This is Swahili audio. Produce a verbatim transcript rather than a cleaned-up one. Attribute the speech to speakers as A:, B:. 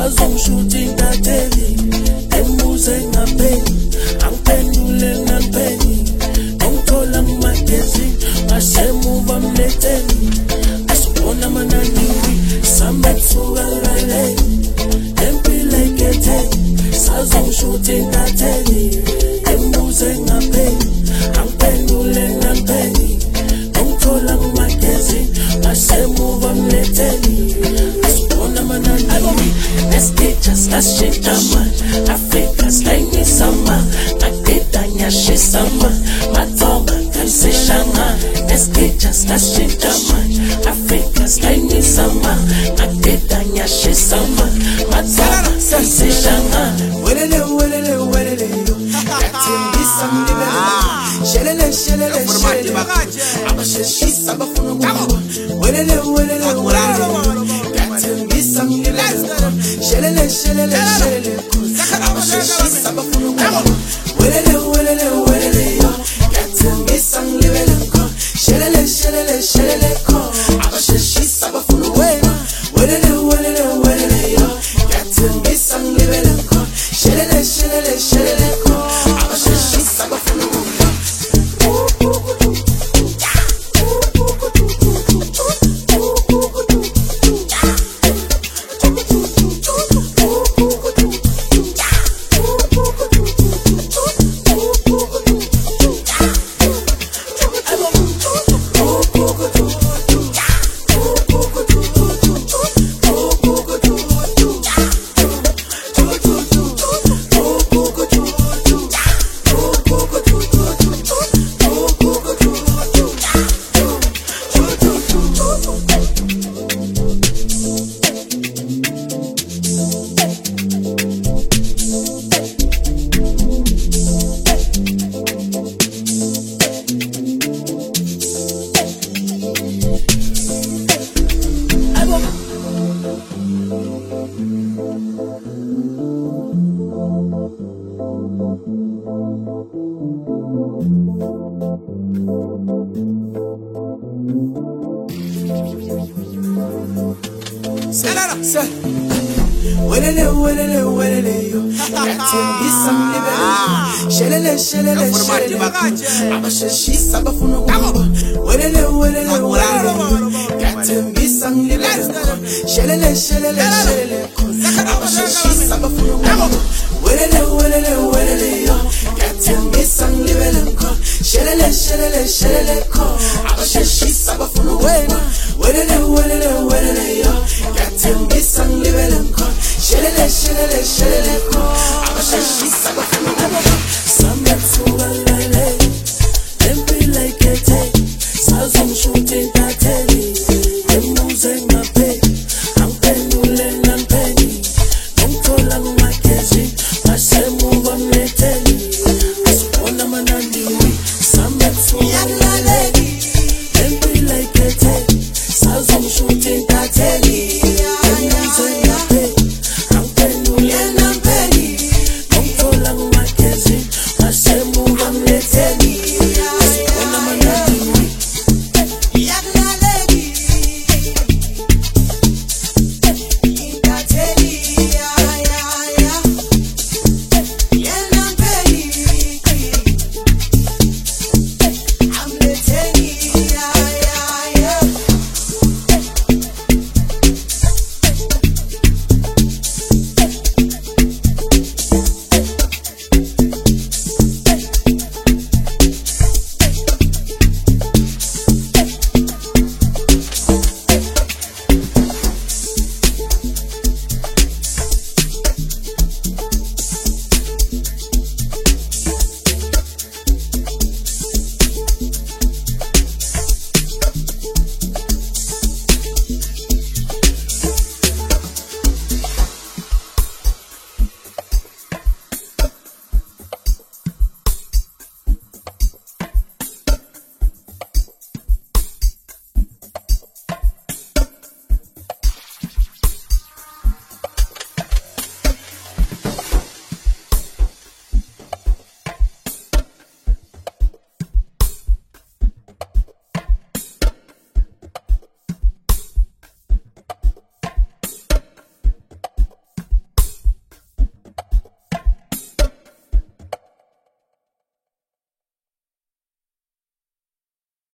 A: sazongishuthi intatheli embuze ngapheli angiphendule ngapheli ngithola kumagazini ngasemuva mletheli asibona amanani samba kusuka ngaleli empilo eketheli sazongishuthi intatheli embuze ngapheli angiphendule ngapheli ngithola kumagazini ngasemuva mletheli asibona amanani neskitchers lasishintama Africa slayini sama nakita nyashi sama matonga kalisishanga neskitchers lasishintama Africa slayini sama nakita nyashi sama matonga kalisishanga
B: welele welele welele yatimbisa mlibele shelele shelele shelele abasheshisa bafuna kuwa welele welele welele yatimbisa mlibele shelele shelele shelele abasheshisa bafuna kuwa welele welele welele yatimbisa mlibele shelele shelele shelele abasheshisa bafuna kuwa welele welele welele yatimbisa mlibele shelele shelele shelele abasheshisa bafuna kuwa welele welele welele yo yatimbisa mlibele shelele shelele shelele abasheshisa bafuna kuwa welele welele welele yatimbisa mlibele shelele shelele shelele abasheshisa bafuna kuwa welele welele welele yo yatimbisa mlibele shelele shelele shelele abasheshisa bafuna kuwa welele welele welele yo yatimbisa mlibele shelele shelele shelele